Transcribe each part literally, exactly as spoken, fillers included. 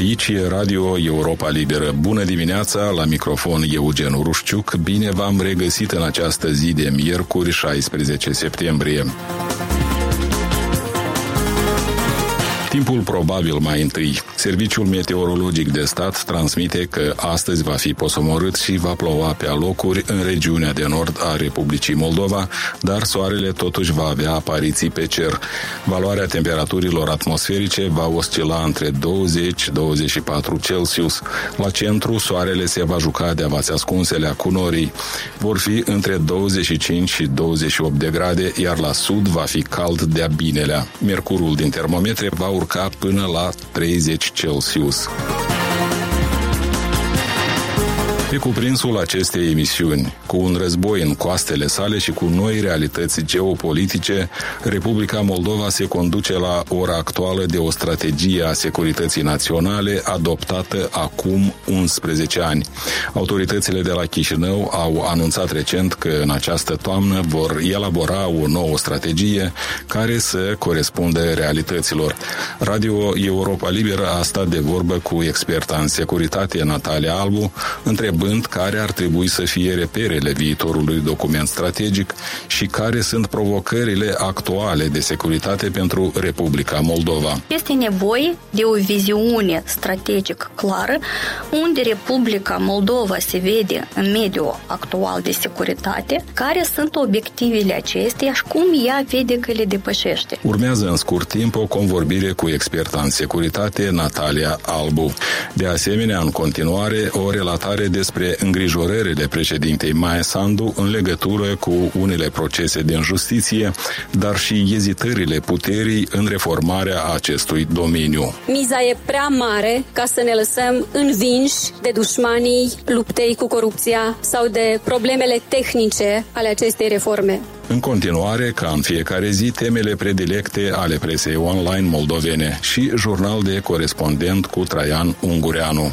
Aici e Radio Europa Liberă. Bună dimineața, la microfon Eugen Urușciuc. Bine v-am regăsit în această zi de miercuri, șaisprezece septembrie. Timpul probabil mai întâi. Serviciul Meteorologic de Stat transmite că astăzi va fi posomorât și va ploua pe alocuri în regiunea de nord a Republicii Moldova, dar soarele totuși va avea apariții pe cer. Valoarea temperaturilor atmosferice va oscila între douăzeci - douăzeci și patru Celsius. La centru, soarele se va juca de avați ascunselea cu norii. Vor fi între douăzeci și cinci și douăzeci și opt de grade, iar la sud va fi cald de-a binelea. Mercurul din termometre va urca până la treizeci Celsius. Pe cuprinsul acestei emisiuni, cu un război în coastele sale și cu noi realități geopolitice, Republica Moldova se conduce la ora actuală de o strategie a securității naționale adoptată acum unsprezece ani. Autoritățile de la Chișinău au anunțat recent că în această toamnă vor elabora o nouă strategie care să corespundă realităților. Radio Europa Liberă a stat de vorbă cu experta în securitate Natalia Albu, întrebând care ar trebui să fie reperele viitorului document strategic și care sunt provocările actuale de securitate pentru Republica Moldova. Este nevoie de o viziune strategică clară unde Republica Moldova se vede în mediul actual de securitate, care sunt obiectivele acesteia și cum ea vede că le depășește. Urmează în scurt timp o convorbire cu experta în securitate Natalia Albu. De asemenea, în continuare, o relatare despre îngrijorările președintei Maia Sandu în legătură cu unele procese din justiție, dar și ezitările puterii în reformarea acestui domeniu. Miza e prea mare ca să ne lăsăm învinși de dușmanii luptei cu corupția sau de problemele tehnice ale acestei reforme. În continuare, ca în fiecare zi, temele predilecte ale presei online moldovene și jurnal de corespondent cu Traian Ungureanu.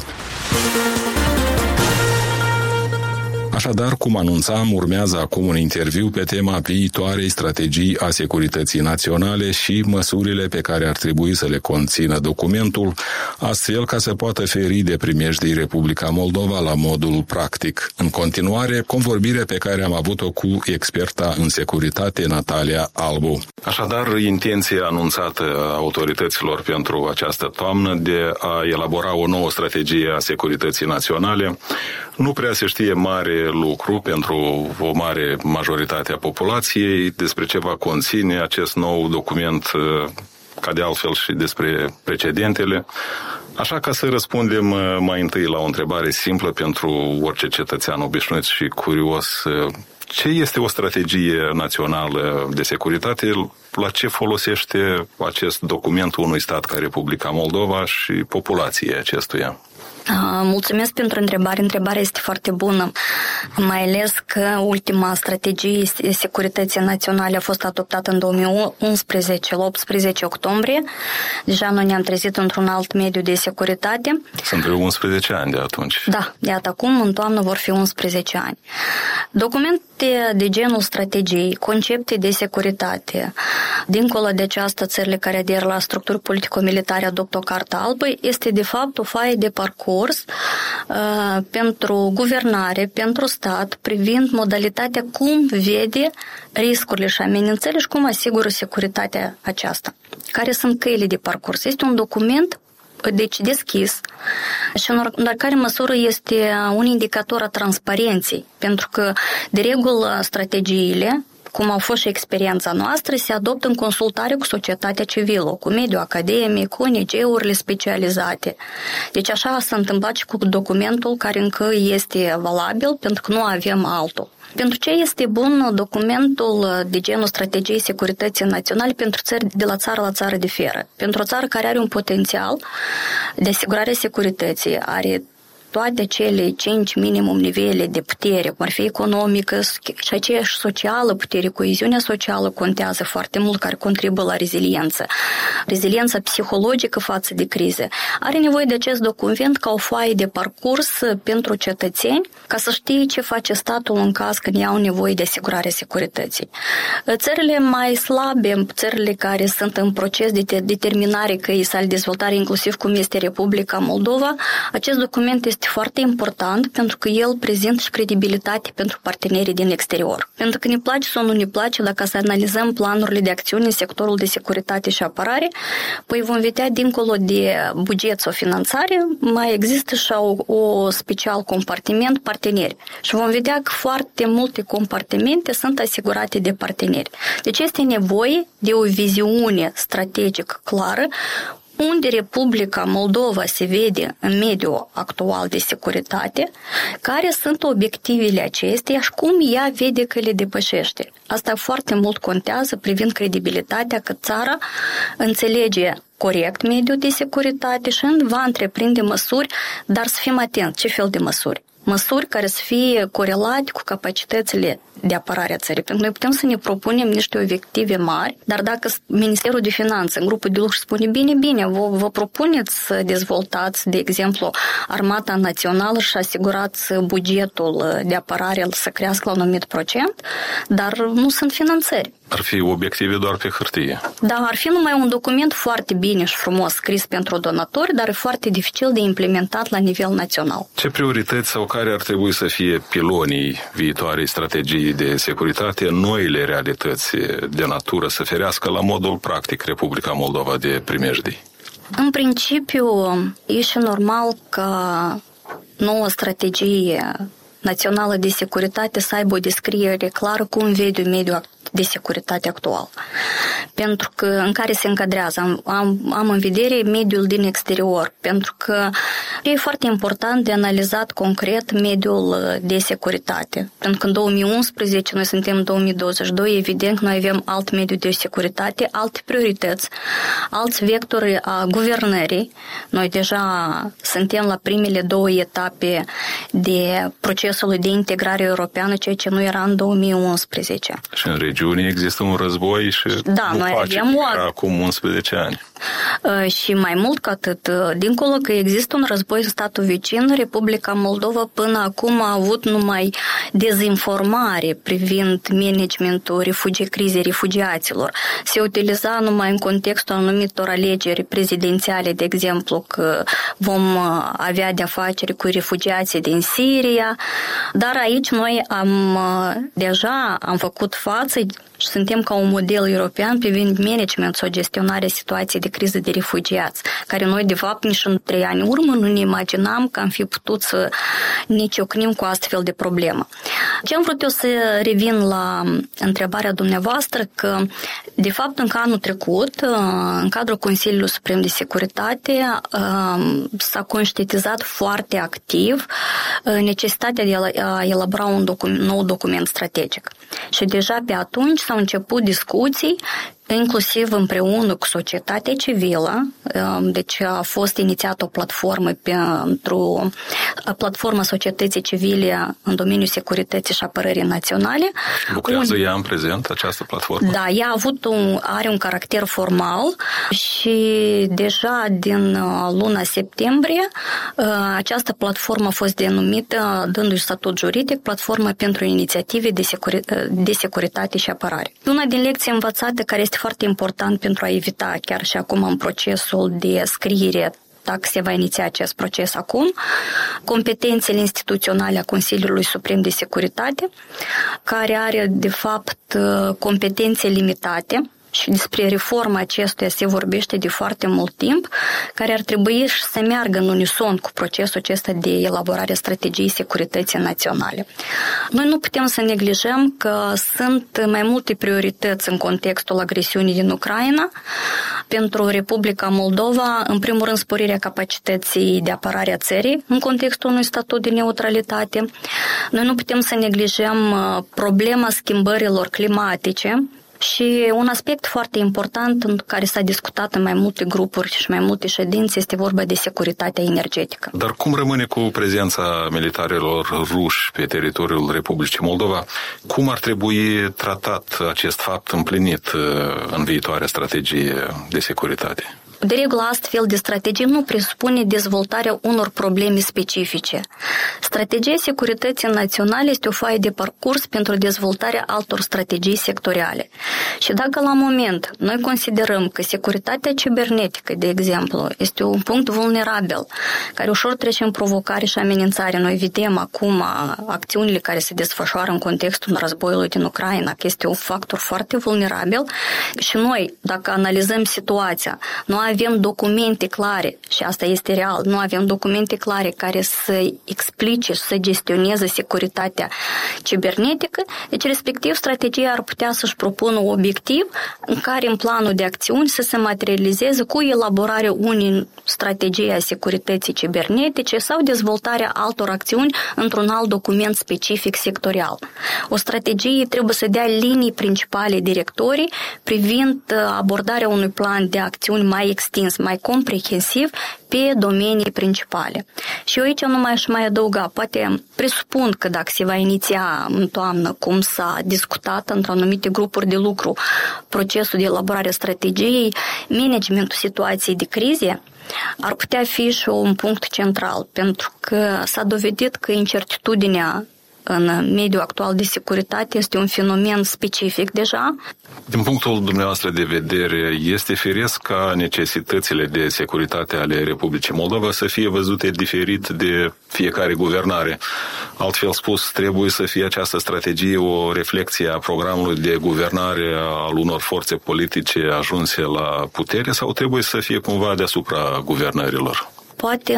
Așadar, cum anunțam, urmează acum un interviu pe tema viitoarei strategii a securității naționale și măsurile pe care ar trebui să le conțină documentul, astfel ca să poată feri de primejdii Republica Moldova la modul practic. În continuare, convorbirea pe care am avut-o cu experta în securitate Natalia Albu. Așadar, intenția anunțată a autorităților pentru această toamnă de a elabora o nouă strategie a securității naționale nu prea se știe mare lucru pentru o mare majoritate a populației despre ce va conține acest nou document, ca de altfel și despre precedentele. Așa, ca să răspundem mai întâi la o întrebare simplă pentru orice cetățean obișnuit și curios: ce este o strategie națională de securitate? La ce folosește acest document unui stat ca Republica Moldova și populației acestuia? Mulțumesc pentru întrebare. Întrebarea este foarte bună, mai ales că ultima strategie securității naționale a fost adoptată în două mii unsprezece, la optsprezece octombrie. Deja noi ne-am trezit într-un alt mediu de securitate. Sunt vreo unsprezece ani de atunci. Da, iată, acum în toamnă vor fi unsprezece ani. Documente de genul strategiei, concepte de securitate, dincolo de această, țările care aderă la structuri politico-militare adoptă o cartă albă, este de fapt o foaie de parcurs uh, pentru guvernare, pentru stat, privind modalitatea cum vede riscurile și amenințările și cum asigură securitatea aceasta. Care sunt căile de parcurs? Este un document deci deschis și în oricare măsură este un indicator a transparenței, pentru că de regulă strategiile, cum au fost și experiența noastră, se adoptă în consultare cu societatea civilă, cu mediul academic, cu O N G-urile specializate. Deci așa s-a întâmplat și cu documentul care încă este valabil, pentru că nu avem altul. Pentru ce este bun documentul de genul strategiei securității naționale pentru țări de la țară la țară diferă? Pentru o țară care are un potențial de asigurare securității, are toate cele cinci minimum nivele de putere, cum ar fi economică și aceeași socială, putere, coeziunea socială contează foarte mult, care contribuie la reziliență. Reziliența psihologică față de crize. Are nevoie de acest document ca o foaie de parcurs pentru cetățeni, ca să știe ce face statul în caz când iau nevoie de asigurarea securității. Țările mai slabe, țările care sunt în proces de determinare căii sale dezvoltare, inclusiv cum este Republica Moldova, acest document este foarte important pentru că el prezintă și credibilitate pentru partenerii din exterior. Pentru că ne place sau nu ne place, dacă să analizăm planurile de acțiune în sectorul de securitate și apărare, păi vom vedea dincolo de buget sau finanțare, mai există și o, o special compartiment parteneri. Și vom vedea că foarte multe compartimente sunt asigurate de parteneri. Deci este nevoie de o viziune strategică clară unde Republica Moldova se vede în mediul actual de securitate, care sunt obiectivele acesteia și cum ea vede că le depășește. Asta foarte mult contează privind credibilitatea că țara înțelege corect mediul de securitate și va întreprinde măsuri, dar să fim atenți ce fel de măsuri. Măsuri care să fie corelate cu capacitățile de apărare a țării. Pentru că noi putem să ne propunem niște obiective mari, dar dacă Ministerul de Finanțe în grupul de lucru spune bine, bine, vă, vă propuneți să dezvoltați, de exemplu, Armata Națională și asigurați bugetul de apărare să crească la un anumit procent, dar nu sunt finanțări. Ar fi obiective doar pe hârtie. Da, ar fi numai un document foarte bine și frumos scris pentru donatori, dar e foarte dificil de implementat la nivel național. Ce priorități sau care ar trebui să fie pilonii viitoarei strategii de securitate, noile realități de natură să ferească la modul practic Republica Moldova de primejdii? În principiu, e și normal ca noua strategie națională de securitate să aibă o descriere clară cum vede mediul de securitate actual. Pentru că în care se încadrează, am, am, am în vedere mediul din exterior, pentru că e foarte important de analizat concret mediul de securitate. Pentru că în două mii unsprezece, noi suntem în două mii douăzeci și doi, evident noi avem alt mediu de securitate, alte priorități, alți vectori a guvernării. Noi deja suntem la primele două etape de procesul de integrare europeană, ceea ce nu era în două mii unsprezece. Și în regiune există un război și da, nu noi face avem o... acum unsprezece ani. Și mai mult ca atât, dincolo că există un război în statul vecin, Republica Moldova până acum a avut numai dezinformare privind managementul refugi- crizei refugiaților. Se utiliza numai în contextul anumitor alegeri prezidențiale, de exemplu, că vom avea de-a face cu refugiații din Siria, dar aici noi am deja am făcut față și suntem ca un model european privind management sau gestionarea situației de criză de refugiați, care noi, de fapt, nici în trei ani urmă nu ne imaginam că am fi putut să ne ciocnim cu astfel de problemă. Ce am vrut eu să revin la întrebarea dumneavoastră, că, de fapt, în anul trecut, în cadrul Consiliului Suprem de Securitate, s-a conștientizat foarte activ necesitatea de a elabora un document, nou document strategic. Și deja pe atunci s-au început discuții, inclusiv împreună cu societatea civilă. Deci a fost inițiată o platformă pentru platforma societății civile în domeniul securității și apărării naționale. Lucrează un... ea în prezent, această platformă? Da, ea a avut un, are un caracter formal și deja din luna septembrie această platformă a fost denumită, dându-i statut juridic, Platformă pentru inițiative de, securi- de securitate și apărare. Una din lecții învățate care este foarte important pentru a evita chiar și acum în procesul de scriere, dacă se va iniția acest proces acum, competențele instituționale a Consiliului Suprem de Securitate, care are de fapt competențe limitate. Și despre reforma acestuia se vorbește de foarte mult timp, care ar trebui să meargă în unison cu procesul acesta de elaborare a strategiei securității naționale. Noi nu putem să neglijăm că sunt mai multe priorități în contextul agresiunii din Ucraina. Pentru Republica Moldova, în primul rând, sporirea capacității de apărare a țării în contextul unui statut de neutralitate. Noi nu putem să neglijăm problema schimbărilor climatice, Și un aspect foarte important în care s-a discutat în mai multe grupuri și mai multe ședințe este vorba de securitatea energetică. Dar cum rămâne cu prezența militarilor ruși pe teritoriul Republicii Moldova? Cum ar trebui tratat acest fapt împlinit în viitoarea strategie de securitate? De regulă, astfel de strategie nu presupune dezvoltarea unor probleme specifice. Strategia securității naționale este o foaie de parcurs pentru dezvoltarea altor strategii sectoriale. Și dacă la moment noi considerăm că securitatea cibernetică, de exemplu, este un punct vulnerabil, care ușor trece în provocare și amenințare, noi vedem acum acțiunile care se desfășoară în contextul războiului din Ucraina, că este un factor foarte vulnerabil și noi, dacă analizăm situația, nu avem documente clare, și asta este real, nu avem documente clare care să explice și să gestioneze securitatea cibernetică, deci respectiv strategia ar putea să-și propună un obiectiv în care în planul de acțiuni să se materializeze cu elaborarea unei strategii a securității cibernetice sau dezvoltarea altor acțiuni într-un alt document specific sectorial. O strategie trebuie să dea linii principale directorii privind abordarea unui plan de acțiuni mai extins, mai comprehensiv pe domenii principale. Și eu aici nu mai aș mai adăuga, poate presupun că dacă se va iniția în toamnă, cum s-a discutat într-o anumite grupuri de lucru, procesul de elaborare a strategiei, managementul situației de crize, ar putea fi și un punct central, pentru că s-a dovedit că incertitudinea în mediul actual de securitate este un fenomen specific deja. Din punctul dumneavoastră de vedere, este firesc ca necesitățile de securitate ale Republicii Moldova să fie văzute diferit de fiecare guvernare? Altfel spus, trebuie să fie această strategie o reflecție a programului de guvernare al unor forțe politice ajunse la putere sau trebuie să fie cumva deasupra guvernărilor? Poate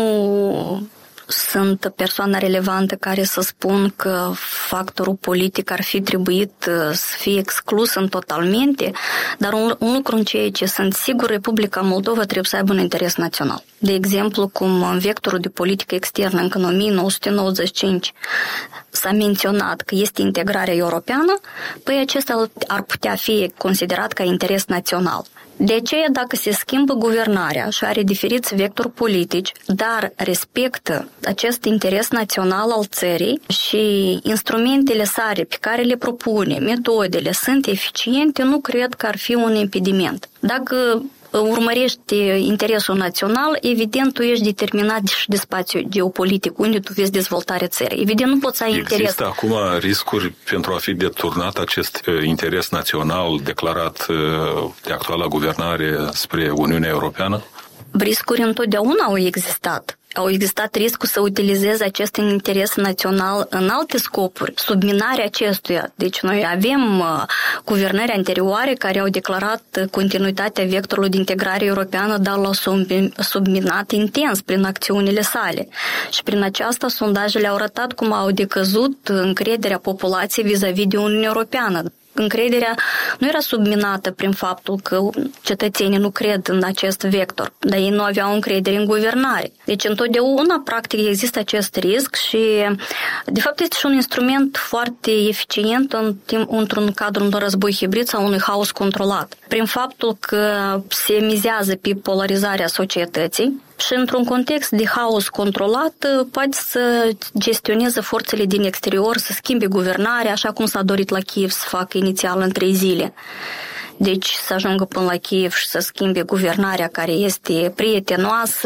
nu sunt persoana relevantă care să spun că factorul politic ar fi trebuit să fie exclus în totalmente, dar un, un lucru în ceea ce sunt sigur, Republica Moldova trebuie să aibă un interes național. De exemplu, cum în vectorul de politică externă încă în o mie nouă sute nouăzeci și cinci s-a menționat că este integrarea europeană, păi acesta ar putea fi considerat ca interes național. De aceea, dacă se schimbă guvernarea și are diferiți vectori politici, dar respectă acest interes național al țării și instrumentele sale pe care le propune, metodele sunt eficiente, nu cred că ar fi un impediment. Dacă urmărești interesul național, evident, tu ești determinat și de spațiu geopolitic, unde tu vezi dezvoltarea țării. Evident, nu poți să ai Există interes. Există acum riscuri pentru a fi deturnat acest interes național declarat de actuala guvernare spre Uniunea Europeană? Riscuri întotdeauna au existat. Au existat riscul să utilizeze acest interes național în alte scopuri, subminarea acestuia. Deci noi avem uh, guvernări anterioare care au declarat continuitatea vectorului de integrare europeană, dar l-au subminat intens prin acțiunile sale. Și prin aceasta sondajele au arătat cum au decăzut încrederea populației vis-a-vis de Uniunea Europeană. Încrederea nu era subminată prin faptul că cetățenii nu cred în acest vector, dar ei nu aveau încredere în guvernare. Deci întotdeauna, practic, există acest risc și, de fapt, este și un instrument foarte eficient în timp, într-un cadru unui război hibrid sau unui haos controlat. Prin faptul că se mizează pe polarizarea societății, și într-un context de haos controlat poate să gestioneze forțele din exterior, să schimbe guvernarea, așa cum s-a dorit la Kiev să facă inițial în trei zile. Deci să ajungă până la Kiev și să schimbe guvernarea care este prietenoasă,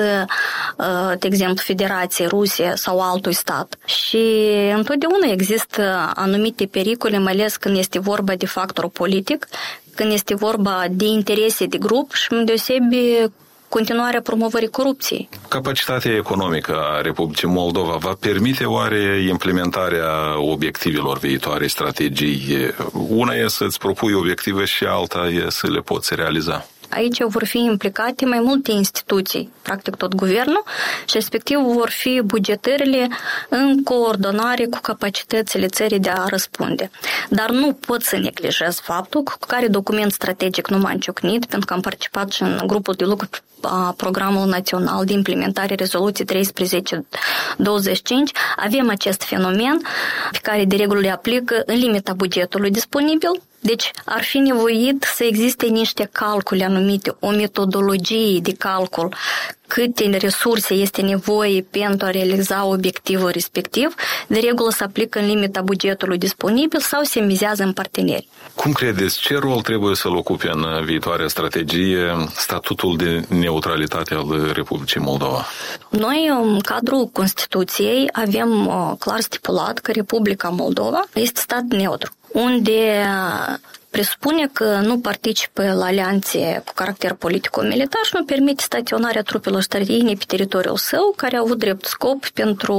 de exemplu, Federație, Rusia sau altui stat. Și întotdeauna există anumite pericole, mai ales când este vorba de factor politic, când este vorba de interese de grup și îndeosebi continuarea promovării corupției. Capacitatea economică a Republicii Moldova va permite oare implementarea obiectivelor viitoarei strategii? Una e să-ți propui obiective și alta e să le poți realiza. Aici vor fi implicate mai multe instituții, practic tot guvernul, și respectiv vor fi bugetările în coordonare cu capacitățile țării de a răspunde. Dar nu pot să neglijez faptul că cu care document strategic nu m-am ciocnit, pentru că am participat și în grupul de lucru a Programul Național de Implementare Rezoluției treisprezece douăzeci și cinci, avem acest fenomen pe care de regulă le aplică în limita bugetului disponibil. Deci ar fi nevoit să existe niște calcule anumite, o metodologie de calcul, câte resurse este nevoie pentru a realiza obiectivul respectiv, de regulă se aplică în limita bugetului disponibil sau se mizează în parteneri. Cum credeți, ce rol trebuie să-l ocupe în viitoarea strategie statutul de neutralitate al Republicii Moldova? Noi, în cadrul Constituției, avem clar stipulat că Republica Moldova este stat neutru, unde presupune că nu participă la alianțe cu caracter politico-militar și nu permite staționarea trupelor străine pe teritoriul său, care au avut drept scop pentru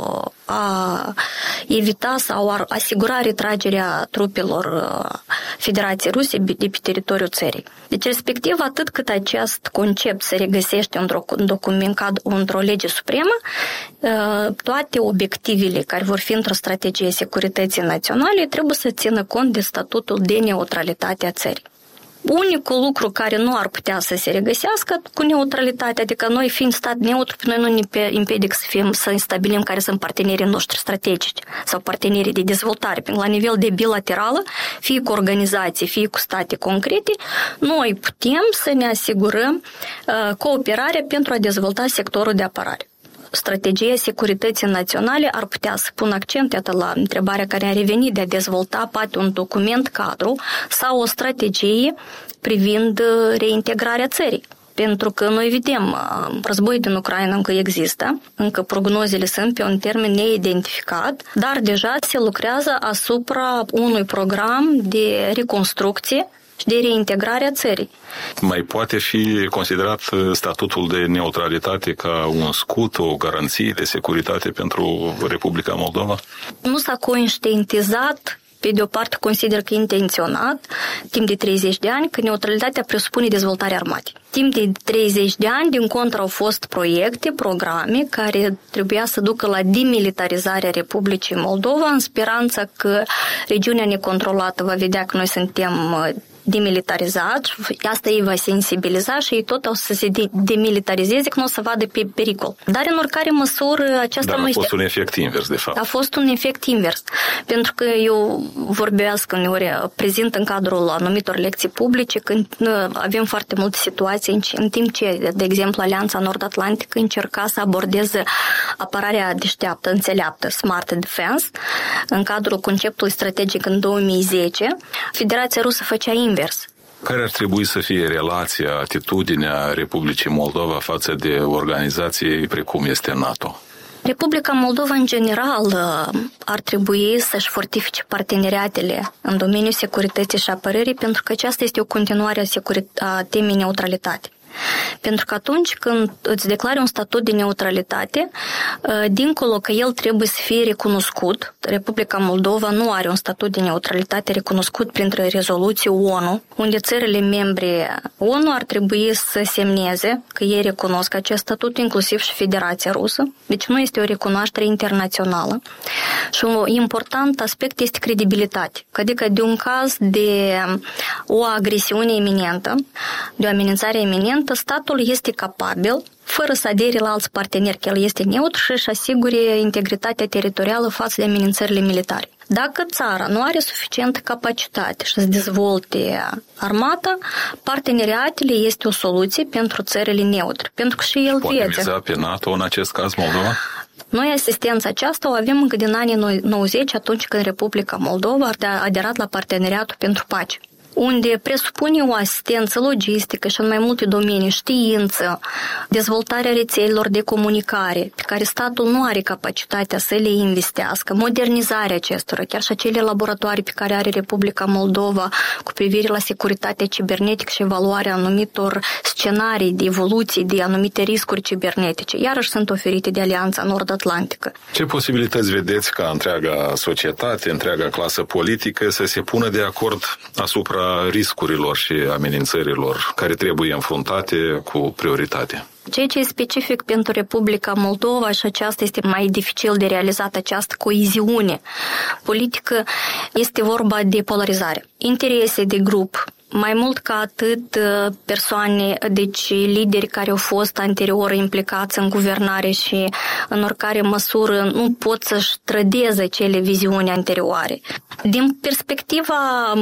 a evita sau a asigura retragerea trupelor Federației Ruse de pe teritoriul țării. Deci, respectiv, atât cât acest concept se regăsește într-o document, într-o lege supremă, toate obiectivele care vor fi într-o strategie securității naționale trebuie să țină cont de statutul de neutralitate a țării. Unicul lucru care nu ar putea să se regăsească cu neutralitatea, adică noi fiind stat neutru, noi nu ne impedic să, fim, să stabilim care sunt partenerii noștri strategici sau partenerii de dezvoltare. Pentru la nivel de bilaterală, fie cu organizații, fie cu state concrete, noi putem să ne asigurăm uh, cooperarea pentru a dezvolta sectorul de apărare. Strategia securității naționale ar putea să pună accent iată, la întrebarea care a revenit de a dezvolta poate un document cadru sau o strategie privind reintegrarea țării. Pentru că noi vedem, războiul din Ucraina încă există, încă prognozele sunt pe un termen neidentificat, dar deja se lucrează asupra unui program de reconstrucție și de reintegrare a țării. Mai poate fi considerat statutul de neutralitate ca un scut, o garanție de securitate pentru Republica Moldova? Nu s-a conștientizat, pe de o parte consider că intenționat, timp de treizeci de ani, că neutralitatea presupune dezvoltarea armatei. Timp de treizeci de ani, din contră, au fost proiecte, programe care trebuia să ducă la demilitarizarea Republicii Moldova, în speranța că regiunea necontrolată va vedea că noi suntem demilitarizați, asta ei va sensibiliza și ei tot o să se demilitarizeze, că nu o să vadă pe pericol. Dar în oricare măsură aceasta Dar nu a este... fost un efect invers, de fapt. A fost un efect invers. Pentru că eu vorbesc uneori, prezint în cadrul anumitor lecții publice, când avem foarte multe situații în timp ce, de exemplu, Alianța Nord-Atlantică încerca să abordeze apărarea deșteaptă, înțeleaptă, smart defense, în cadrul conceptului strategic în două mii zece, Federația Rusă făcea invers. Care ar trebui să fie relația, atitudinea Republicii Moldova față de organizații precum este NATO? Republica Moldova, în general, ar trebui să-și fortifice parteneriatele în domeniul securității și apărării, pentru că aceasta este o continuare a, securit- a temei neutralitate. Pentru că atunci când îți declari un statut de neutralitate, dincolo că el trebuie să fie recunoscut, Republica Moldova nu are un statut de neutralitate recunoscut printre rezoluții O N U, unde țările membre O N U ar trebui să semneze că ei recunosc acest statut, inclusiv și Federația Rusă. Deci nu este o recunoaștere internațională. Și un important aspect este credibilitate. Adică de un caz de o agresiune iminentă, de o amenințare iminentă, statul este capabil, fără să adere la alți parteneri, că el este neutru și își asigure integritatea teritorială față de amenințările militare. Dacă țara nu are suficientă capacitate și să dezvolte armata, parteneriatele este o soluție pentru țările neutre, pentru că și el poate viețe. miza pe NATO în acest caz Moldova? Noi asistența aceasta o avem încă din anii nouăzeci, atunci când Republica Moldova a aderat la Parteneriatul pentru Pace, unde presupune o asistență logistică și în mai multe domenii, știință, dezvoltarea rețelelor de comunicare, pe care statul nu are capacitatea să le investească, modernizarea acestora, chiar și acele laboratoare pe care are Republica Moldova cu privire la securitatea cibernetică și evaluarea anumitor scenarii de evoluție de anumite riscuri cibernetice, iarăși sunt oferite de Alianța Nord-Atlantică. Ce posibilități vedeți ca întreaga societate, întreaga clasă politică să se pună de acord asupra riscurilor și amenințărilor care trebuie înfruntate cu prioritate? Ceea ce e specific pentru Republica Moldova și aceasta este mai dificil de realizat, această coeziune politică, este vorba de polarizare. Interese de grup, mai mult ca atât persoane, deci lideri care au fost anterior implicați în guvernare și în oricare măsură nu pot să-și trădeze cele viziuni anterioare. Din perspectiva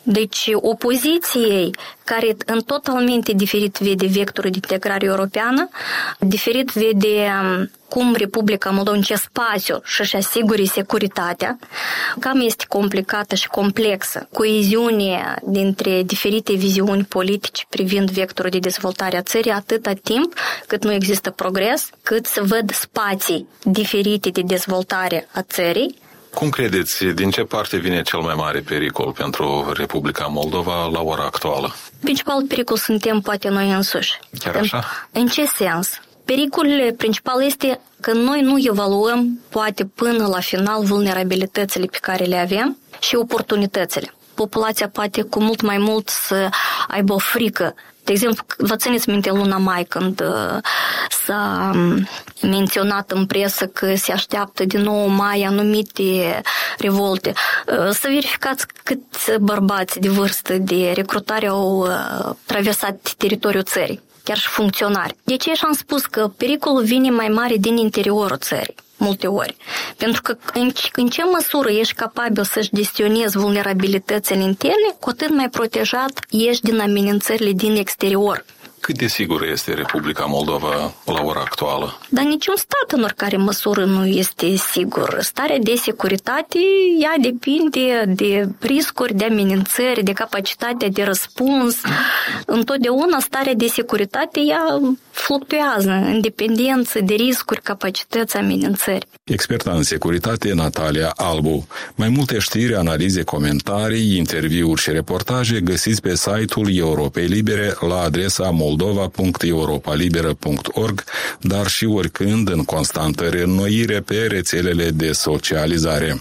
Deci opoziției care în totalmente diferit vede vectorul de integrare europeană, diferit vede cum Republica Moldova, în ce spațiu și-și asigure securitatea, cam este complicată și complexă, coeziunea dintre diferite viziuni politice privind vectorul de dezvoltare a țării atâta timp cât nu există progres, cât se văd spații diferite de dezvoltare a țării. Cum credeți, din ce parte vine cel mai mare pericol pentru Republica Moldova la ora actuală? Principalul pericol suntem poate noi însuși. Chiar așa? În, în ce sens? Pericolul principal este că noi nu evaluăm poate până la final vulnerabilitățile pe care le avem și oportunitățile. Populația poate cu mult mai mult să aibă o frică. De exemplu, vă țineți minte luna mai când uh, s-a menționat în presă că se așteaptă din nou mai anumite revolte. Uh, să verificați câți bărbați de vârstă de recrutare au uh, traversat teritoriul țării, chiar și funcționari. De ce am spus că pericolul vine mai mare din interiorul țării? Multe ori. Pentru că în, în ce măsură ești capabil să-și gestionezi vulnerabilitățile interne, cu atât mai protejat ești din amenințările din exterior. Cât de sigură este Republica Moldova la ora actuală? Dar niciun stat în oricare măsură nu este sigur. Starea de securitate, ea depinde de riscuri, de amenințări, de capacitatea de răspuns. Întotdeauna starea de securitate, ea fluctuează în dependență de riscuri, capacități, amenințări. Experta în securitate, Natalia Albu. Mai multe știri, analize, comentarii, interviuri și reportaje găsiți pe site-ul Europei Libere la adresa moldova punct europa liberă punct org, dar și oricând în constantă reînnoire pe rețelele de socializare.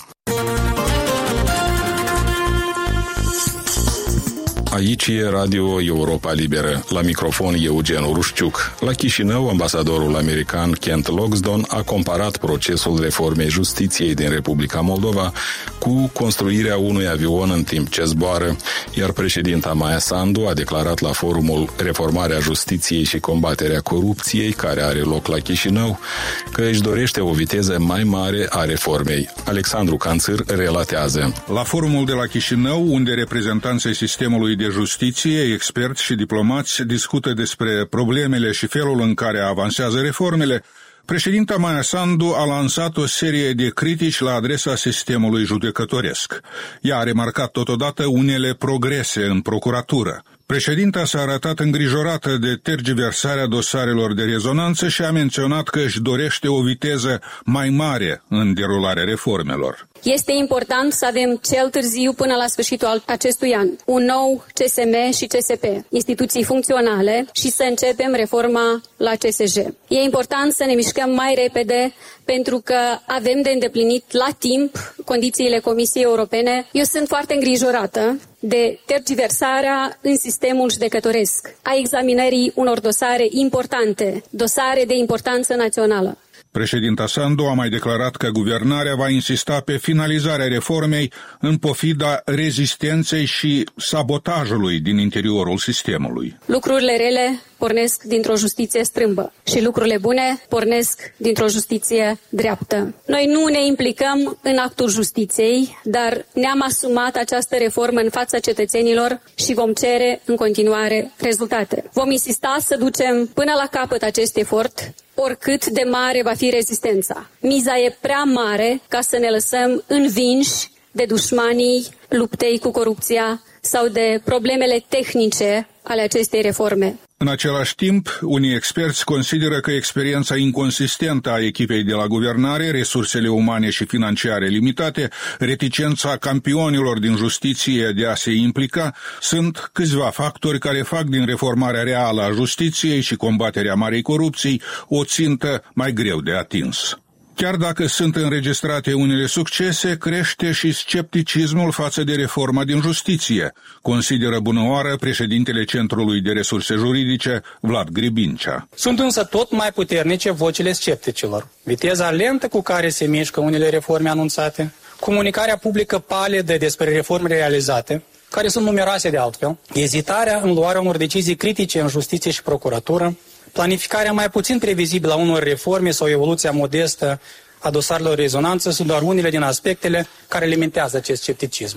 Aici e Radio Europa Liberă. La microfon Eugen Urușciuc. La Chișinău, ambasadorul american Kent Loxton a comparat procesul reformei justiției din Republica Moldova cu construirea unui avion în timp ce zboară, iar președinta Maia Sandu a declarat la forumul Reformarea Justiției și Combaterea Corupției, care are loc la Chișinău, că își dorește o viteză mai mare a reformei. Alexandru Canțâr relatează. La forumul de la Chișinău, unde reprezentanții sistemului de justiție, experți și diplomați discută despre problemele și felul în care avansează reformele, președinta Maia Sandu a lansat o serie de critici la adresa sistemului judecătoresc. Ea a remarcat totodată unele progrese în procuratură. Președinta s-a arătat îngrijorată de tergiversarea dosarelor de rezonanță și a menționat că își dorește o viteză mai mare în derularea reformelor. Este important să avem cel târziu până la sfârșitul acestui an un nou C S M și C S P, instituții funcționale, și să începem reforma la C S J. E important să ne mișcăm mai repede pentru că avem de îndeplinit la timp condițiile Comisiei Europene. Eu sunt foarte îngrijorată de tergiversarea în sistemul judecătoresc a examinării unor dosare importante, dosare de importanță națională. Președinta Sandu a mai declarat că guvernarea va insista pe finalizarea reformei în pofida rezistenței și sabotajului din interiorul sistemului. Lucrurile rele pornesc dintr-o justiție strâmbă și lucrurile bune pornesc dintr-o justiție dreaptă. Noi nu ne implicăm în actul justiției, dar ne-am asumat această reformă în fața cetățenilor și vom cere în continuare rezultate. Vom insista să ducem până la capăt acest efort, oricât de mare va fi rezistența. Miza e prea mare ca să ne lăsăm învinși de dușmanii luptei cu corupția sau de problemele tehnice ale acestei reforme. În același timp, unii experți consideră că experiența inconsistentă a echipei de la guvernare, resursele umane și financiare limitate, reticența campionilor din justiție de a se implica, sunt câțiva factori care fac din reformarea reală a justiției și combaterea marei corupții o țintă mai greu de atins. Chiar dacă sunt înregistrate unele succese, crește și scepticismul față de reforma din justiție, consideră bunăoară președintele Centrului de Resurse Juridice, Vlad Gribincea. Sunt însă tot mai puternice vocile scepticilor. Viteza lentă cu care se mișcă unele reforme anunțate, comunicarea publică palidă despre reforme realizate, care sunt numeroase de altfel, ezitarea în luarea unor decizii critice în justiție și procuratură, planificarea mai puțin previzibilă a unor reforme sau evoluția modestă a dosarelor rezonanță sunt doar unele din aspectele care alimentează acest scepticism.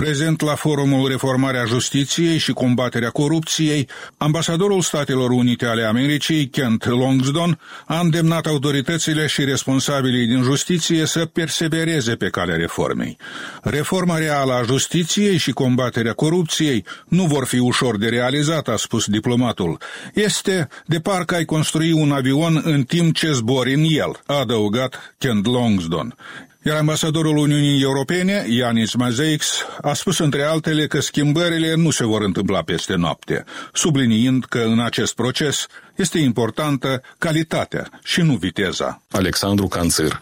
Prezent la forumul Reformarea Justiției și Combaterea Corupției, ambasadorul Statelor Unite ale Americii, Kent Longsdon, a îndemnat autoritățile și responsabilii din justiție să persevereze pe calea reformei. Reforma reală a justiției și combaterea corupției nu vor fi ușor de realizat, a spus diplomatul. Este de parcă ai construi un avion în timp ce zbori în el, a adăugat Kent Longsdon. Iar ambasadorul Uniunii Europene, Yanis Mazeix, a spus între altele că schimbările nu se vor întâmpla peste noapte, subliniind că în acest proces este importantă calitatea și nu viteza. Alexandru Canțir.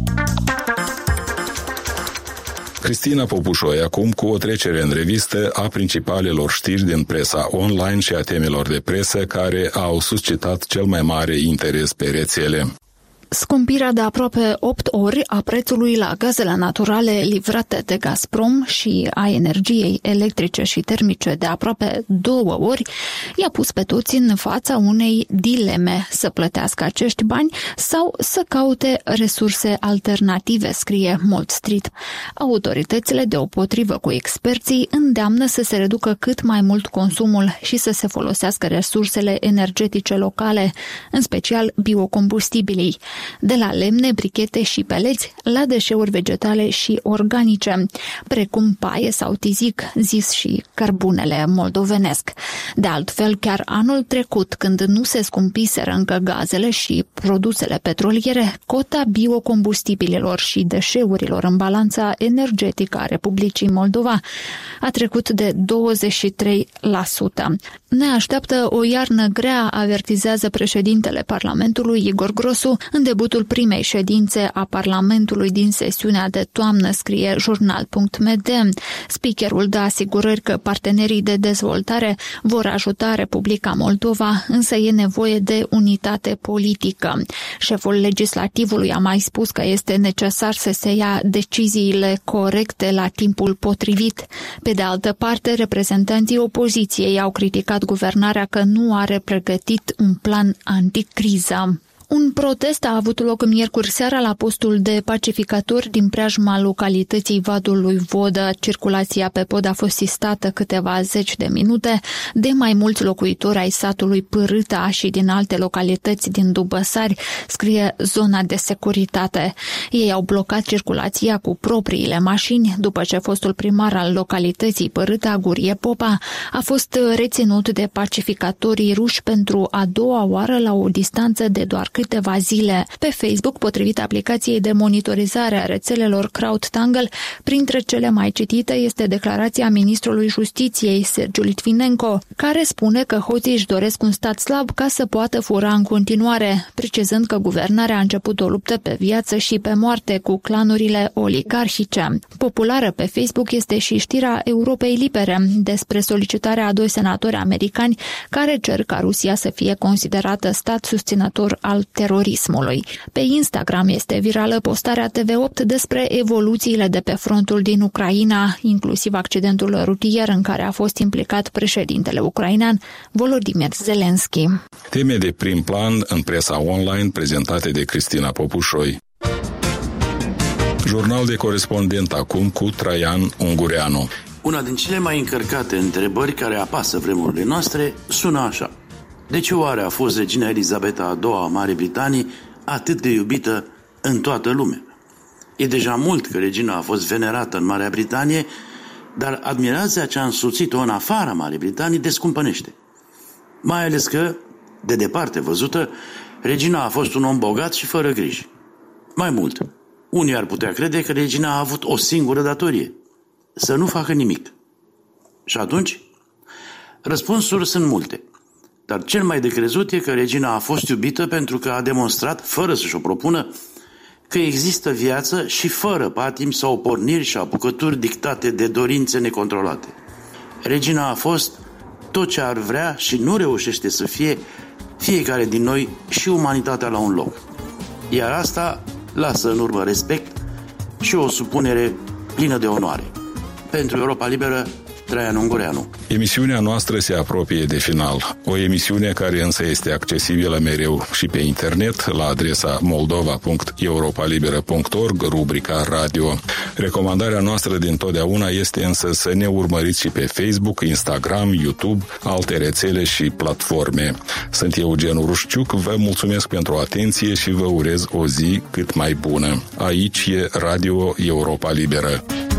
Cristina Popușoi, acum cu o trecere în revistă a principalelor știri din presa online și a temelor de presă care au suscitat cel mai mare interes pe rețele. Scumpirea de aproape opt ori a prețului la gazele naturale livrate de Gazprom și a energiei electrice și termice de aproape două ori i-a pus pe toți în fața unei dileme: să plătească acești bani sau să caute resurse alternative, scrie Malt Street. Autoritățile, deopotrivă cu experții, îndeamnă să se reducă cât mai mult consumul și să se folosească resursele energetice locale, în special biocombustibilii, de la lemne, brichete și peleți la deșeuri vegetale și organice, precum paie sau tizic, zis și cărbunele moldovenesc. De altfel, chiar anul trecut, când nu se scumpiseră încă gazele și produsele petroliere, cota biocombustibililor și deșeurilor în balanța energetică a Republicii Moldova a trecut de douăzeci și trei la sută. Ne așteaptă o iarnă grea, avertizează președintele Parlamentului, Igor Grosu, în debutul primei ședințe a Parlamentului din sesiunea de toamnă, scrie jurnal punct m d. Speakerul dă asigurări că partenerii de dezvoltare vor ajuta Republica Moldova, însă e nevoie de unitate politică. Șeful legislativului a mai spus că este necesar să se ia deciziile corecte la timpul potrivit. Pe de altă parte, reprezentanții opoziției au criticat guvernarea că nu are pregătit un plan anticriză. Un protest a avut loc miercuri seara la postul de pacificatori din preajma localității Vadul lui Vodă. Circulația pe pod a fost sistată câteva zeci de minute de mai mulți locuitori ai satului Pârâta și din alte localități din Dubăsari, scrie Zona de Securitate. Ei au blocat circulația cu propriile mașini după ce fostul primar al localității Pârâta, Gurie Popa, a fost reținut de pacificatorii ruși pentru a doua oară la o distanță de doar câteva zile. Pe Facebook, potrivit aplicației de monitorizare a rețelelor CrowdTangle, printre cele mai citite este declarația ministrului Justiției, Sergiu Litvinenko, care spune că hoții își doresc un stat slab ca să poată fura în continuare, precizând că guvernarea a început o luptă pe viață și pe moarte cu clanurile oligarhice. Populară pe Facebook este și știrea Europei Libere despre solicitarea a doi senatori americani care cer ca Rusia să fie considerată stat susținător al terorismului. Pe Instagram este virală postarea T V opt despre evoluțiile de pe frontul din Ucraina, inclusiv accidentul rutier în care a fost implicat președintele ucrainean Volodymyr Zelensky. Teme de prim plan în presa online prezentate de Cristina Popușoi. Jurnal de corespondent acum cu Traian Ungureanu. Una din cele mai încărcate întrebări care apasă vremurile noastre sună așa: de ce oare a fost regina Elisabeta a doua a Marii Britanii atât de iubită în toată lumea? E deja mult că regina a fost venerată în Marea Britanie, dar admirația ce a însoțit-o în afara Marii Britanii descumpănește. Mai ales că, de departe văzută, regina a fost un om bogat și fără griji. Mai mult, unii ar putea crede că regina a avut o singură datorie: să nu facă nimic. Și atunci, răspunsuri sunt multe. Dar cel mai de crezut e că regina a fost iubită pentru că a demonstrat, fără să-și o propună, că există viață și fără patimi sau porniri și apucături dictate de dorințe necontrolate. Regina a fost tot ce ar vrea și nu reușește să fie fiecare din noi și umanitatea la un loc. Iar asta lasă în urmă respect și o supunere plină de onoare. Pentru Europa Liberă, Traian Ungureanu. Emisiunea noastră se apropie de final. O emisiune care însă este accesibilă mereu și pe internet la adresa moldova punct europa liberă punct org, rubrica radio. Recomandarea noastră dintotdeauna este însă să ne urmăriți și pe Facebook, Instagram, YouTube, alte rețele și platforme. Sunt Eugen Urușciuc, vă mulțumesc pentru atenție și vă urez o zi cât mai bună. Aici e Radio Europa Liberă.